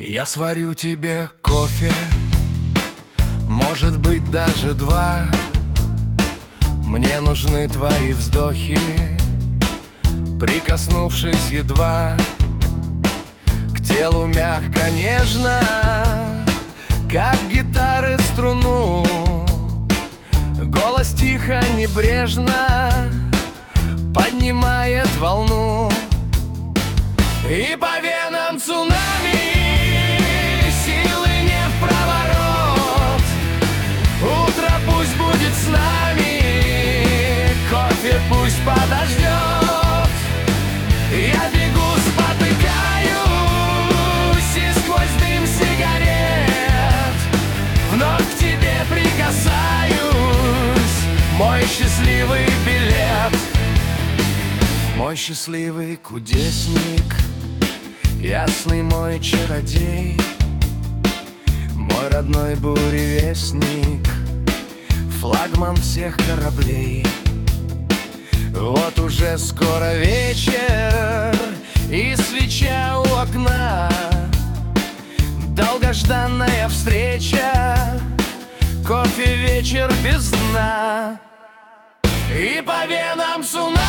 Я сварю тебе кофе, может быть даже два. Мне нужны твои вздохи, прикоснувшись едва к телу мягко, нежно, как гитары струну. Голос тихо, небрежно поднимает волну, и по венам цунами силы не впроворот. Утро пусть будет с нами, кофе пусть подождет. Я бегу, спотыкаюсь, и сквозь дым сигарет вновь к тебе прикасаюсь. Мой счастливый билет, мой счастливый кудесник, ясный мой чародей, мой родной буревестник, флагман всех кораблей. Вот уже скоро вечер, и свеча у окна, долгожданная встреча, кофе вечер без дна, и по венам цунами